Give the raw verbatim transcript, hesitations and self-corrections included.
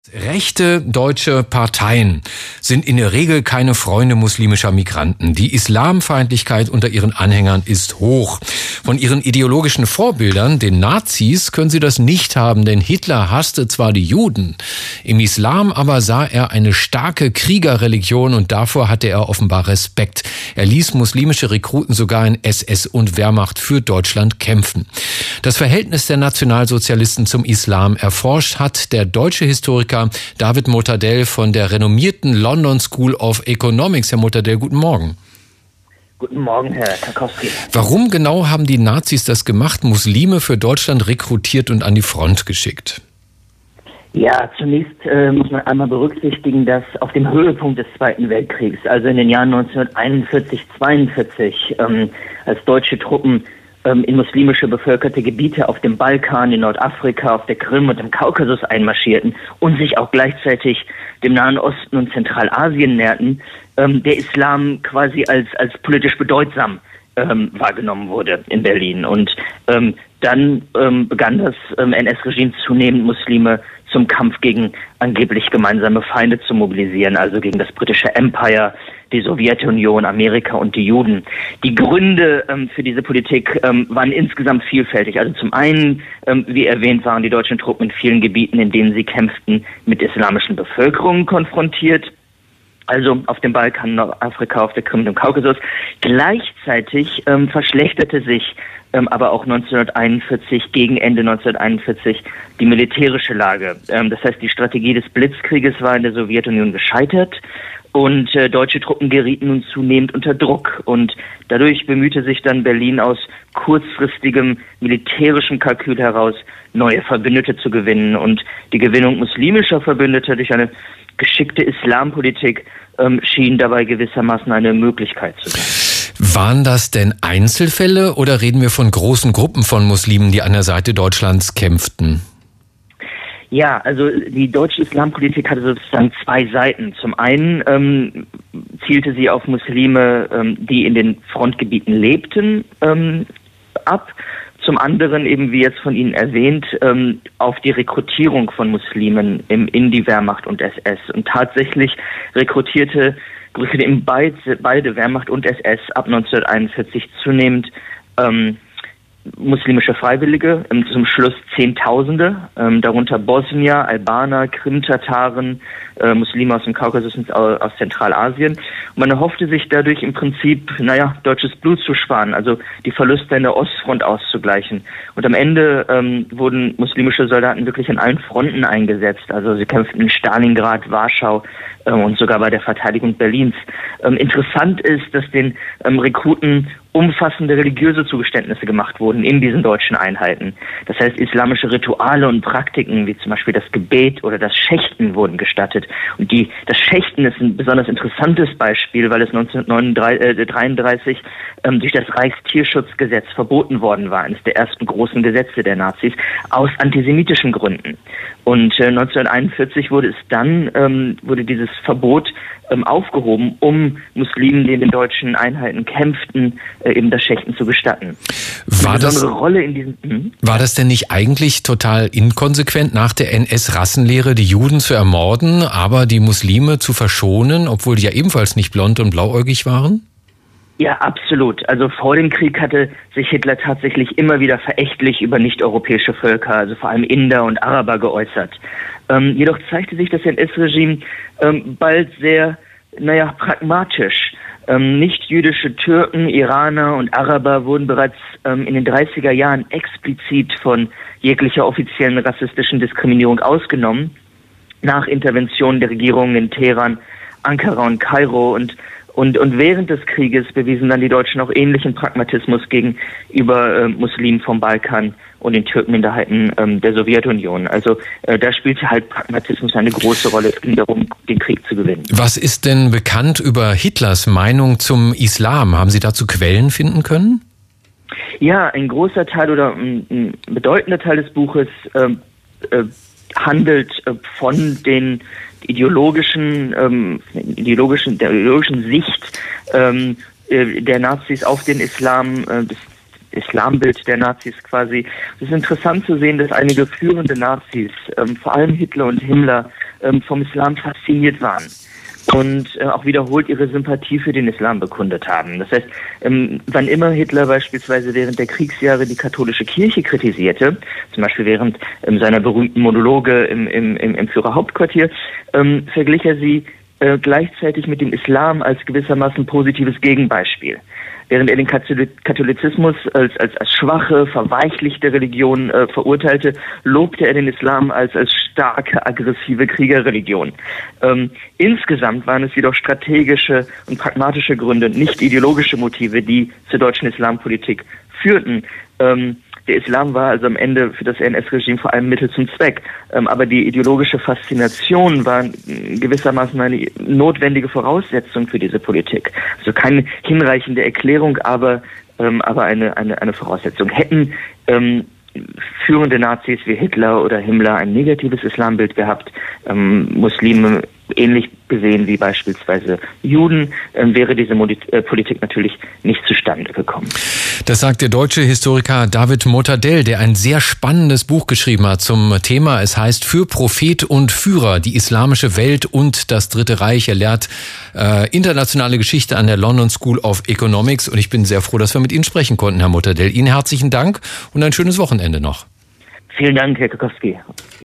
Rechte deutsche Parteien sind in der Regel keine Freunde muslimischer Migranten. Die Islamfeindlichkeit unter ihren Anhängern ist hoch. Von ihren ideologischen Vorbildern, den Nazis, können sie das nicht haben, denn Hitler hasste zwar die Juden. Im Islam aber sah er eine starke Kriegerreligion und davor hatte er offenbar Respekt. Er ließ muslimische Rekruten sogar in S S und Wehrmacht für Deutschland kämpfen. Das Verhältnis der Nationalsozialisten zum Islam erforscht hat der deutsche Historiker David Mortadell von der renommierten London School of Economics. Herr Mortadell, guten Morgen. Guten Morgen, Herr Karkowski. Warum genau haben die Nazis das gemacht, Muslime für Deutschland rekrutiert und an die Front geschickt? Ja, zunächst äh, muss man einmal berücksichtigen, dass auf dem Höhepunkt des Zweiten Weltkriegs, also in den Jahren neunzehnhunderteinundvierzig, zweiundvierzig, ähm, als deutsche Truppen in muslimische bevölkerte Gebiete auf dem Balkan, in Nordafrika, auf der Krim und im Kaukasus einmarschierten und sich auch gleichzeitig dem Nahen Osten und Zentralasien näherten, ähm, der Islam quasi als als politisch bedeutsam ähm, wahrgenommen wurde in Berlin. Und ähm, dann ähm, begann das ähm, N S-Regime zunehmend Muslime zum Kampf gegen angeblich gemeinsame Feinde zu mobilisieren, also gegen das britische Empire, die Sowjetunion, Amerika und die Juden. Die Gründe ähm, für diese Politik ähm, waren insgesamt vielfältig. Also zum einen, ähm, wie erwähnt, waren die deutschen Truppen in vielen Gebieten, in denen sie kämpften, mit islamischen Bevölkerungen konfrontiert. Also auf dem Balkan, Nordafrika, auf der Krim und im Kaukasus. Gleichzeitig ähm, verschlechterte sich ähm, aber auch neunzehnhunderteinundvierzig, gegen Ende neunzehnhunderteinundvierzig, die militärische Lage. Ähm, das heißt, die Strategie des Blitzkrieges war in der Sowjetunion gescheitert. Und äh, deutsche Truppen gerieten nun zunehmend unter Druck. Und dadurch bemühte sich dann Berlin aus kurzfristigem militärischem Kalkül heraus, neue Verbündete zu gewinnen. Und die Gewinnung muslimischer Verbündeter durch eine geschickte Islampolitik ähm, schien dabei gewissermaßen eine Möglichkeit zu sein. Waren das denn Einzelfälle oder reden wir von großen Gruppen von Muslimen, die an der Seite Deutschlands kämpften? Ja, also die deutsche Islampolitik hatte sozusagen zwei Seiten. Zum einen ähm, zielte sie auf Muslime, ähm, die in den Frontgebieten lebten, ähm, ab. Zum anderen, eben wie jetzt von Ihnen erwähnt, ähm, auf die Rekrutierung von Muslimen im, in die Wehrmacht und S S. Und tatsächlich rekrutierte, rekrutierten beide, beide Wehrmacht und S S ab neunzehnhunderteinundvierzig zunehmend ähm, muslimische Freiwillige, ähm, zum Schluss Zehntausende, ähm, darunter Bosnier, Albaner, Krim-Tataren, äh, Muslime aus dem Kaukasus und aus Zentralasien. Und man erhoffte sich dadurch im Prinzip, naja, deutsches Blut zu sparen, also die Verluste in der Ostfront auszugleichen. Und am Ende ähm, wurden muslimische Soldaten wirklich an allen Fronten eingesetzt. Also sie kämpften in Stalingrad, Warschau äh, und sogar bei der Verteidigung Berlins. Ähm, interessant ist, dass den ähm, Rekruten umfassende religiöse Zugeständnisse gemacht wurden in diesen deutschen Einheiten. Das heißt, islamische Rituale und Praktiken, wie zum Beispiel das Gebet oder das Schächten, wurden gestattet. Und die, das Schächten ist ein besonders interessantes Beispiel, weil es neunzehnhundertdreiunddreißig ähm, durch das Reichstierschutzgesetz verboten worden war, eines der ersten großen Gesetze der Nazis, aus antisemitischen Gründen. Und äh, neunzehnhunderteinundvierzig wurde es dann, ähm, wurde dieses Verbot ähm, aufgehoben, um Muslimen, die in den deutschen Einheiten kämpften, äh, eben das Schächten zu gestatten. War das, Rolle in diesem, hm? war das denn nicht eigentlich total inkonsequent, nach der N S-Rassenlehre die Juden zu ermorden, aber die Muslime zu verschonen, obwohl die ja ebenfalls nicht blond und blauäugig waren? Ja, absolut. Also vor dem Krieg hatte sich Hitler tatsächlich immer wieder verächtlich über nicht-europäische Völker, also vor allem Inder und Araber, geäußert. Ähm, jedoch zeigte sich das N S-Regime ähm, bald sehr, naja, pragmatisch. Ähm, nicht-jüdische Türken, Iraner und Araber wurden bereits ähm, in den dreißiger Jahren explizit von jeglicher offiziellen rassistischen Diskriminierung ausgenommen, nach Interventionen der Regierungen in Teheran, Ankara und Kairo. Und Und, und während des Krieges bewiesen dann die Deutschen auch ähnlichen Pragmatismus gegenüber äh, Muslimen vom Balkan und den Türkenminderheiten ähm, der Sowjetunion. Also äh, da spielte halt Pragmatismus eine große Rolle. Es ging darum, den Krieg zu gewinnen. Was ist denn bekannt über Hitlers Meinung zum Islam? Haben Sie dazu Quellen finden können? Ja, ein großer Teil oder ein, ein bedeutender Teil des Buches äh, äh, handelt äh, von den ideologischen, ähm, ideologischen, der ideologischen Sicht ähm, äh, der Nazis auf den Islam, äh, das Islambild der Nazis quasi. Es ist interessant zu sehen, dass einige führende Nazis, ähm, vor allem Hitler und Himmler, ähm, vom Islam fasziniert waren und äh, auch wiederholt ihre Sympathie für den Islam bekundet haben. Das heißt, ähm, wann immer Hitler beispielsweise während der Kriegsjahre die katholische Kirche kritisierte, zum Beispiel während ähm, seiner berühmten Monologe im, im, im, im Führerhauptquartier, ähm, verglich er sie äh, gleichzeitig mit dem Islam als gewissermaßen positives Gegenbeispiel. Während er den Katholizismus als, als, als schwache, verweichlichte Religion äh, verurteilte, lobte er den Islam als, als starke, aggressive Kriegerreligion. Ähm, insgesamt waren es jedoch strategische und pragmatische Gründe, nicht ideologische Motive, die zur deutschen Islampolitik führten. Ähm, Der Islam war also am Ende für das N S-Regime vor allem Mittel zum Zweck. Ähm, aber die ideologische Faszination war gewissermaßen eine notwendige Voraussetzung für diese Politik. Also keine hinreichende Erklärung, aber, ähm, aber eine, eine, eine Voraussetzung. Hätten ähm, führende Nazis wie Hitler oder Himmler ein negatives Islambild gehabt, ähm, Muslime ähnlich gesehen wie beispielsweise Juden, ähm, wäre diese Modi- äh, Politik natürlich nicht zustande gekommen. Das sagt der deutsche Historiker David Mortadell, der ein sehr spannendes Buch geschrieben hat zum Thema. Es heißt Für Prophet und Führer, die islamische Welt und das Dritte Reich. Er lehrt äh, internationale Geschichte an der London School of Economics und ich bin sehr froh, dass wir mit Ihnen sprechen konnten, Herr Mortadell. Ihnen herzlichen Dank und ein schönes Wochenende noch. Vielen Dank, Herr Kukowski.